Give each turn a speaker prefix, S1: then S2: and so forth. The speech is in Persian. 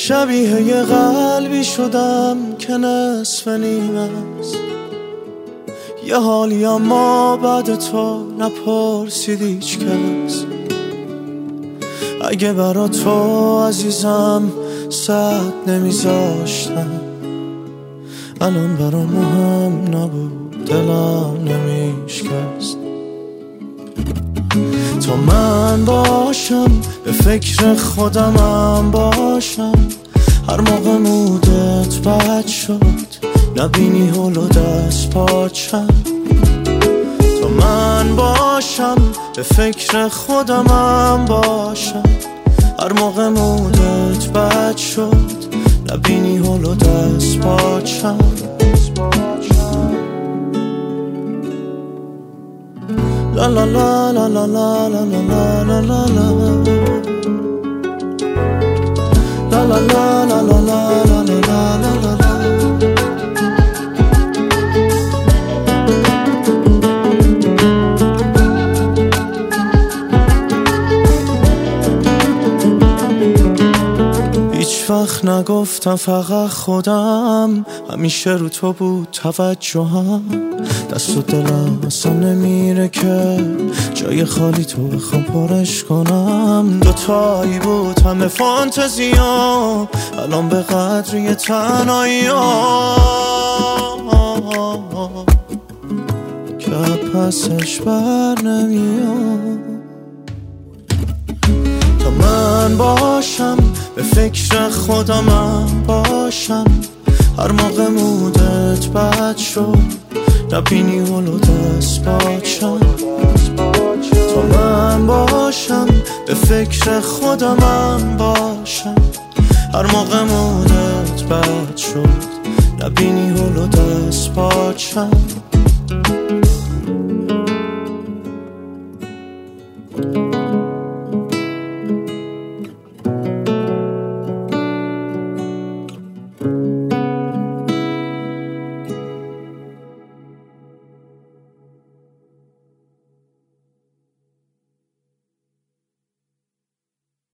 S1: شبیه یه قلبی شدم که نصف نیمه است، یه حالی اما بعد تو نپرسید هیچ کس. اگه برا تو عزیزم صد نمیذاشتم، الان برا مهم نبود، دلم نمیشکست. تا من باشم به فکر خودمم باشم، هر موقع مودت بد شد نبینی هلو دست پاچم. تا من باشم به فکر خودمم باشم، هر موقع مودت بد شد نبینی هلو دست پاچم. لا لا لا لا لا لا لا لا لا لا لا لا لا لا لا لا لا لا لا. هیچ وقت نگفتم فقط خودم، همیشه رو تو بود توجهم. دست و دلم اصلا نمیره که جای خالی تو بخوام پرش کنم. دوتایی بود همه فانتزیام، الان به قدری تنهاییام که پسش بر نمیام. تا من باشم به فکر خودمم باشم، هر موقع مودت بد شد نبینی هلو دست پاچم. تا من باشم به فکر خودمم باشم، هر موقع مودت بد شد نبینی هلو دست پاچم.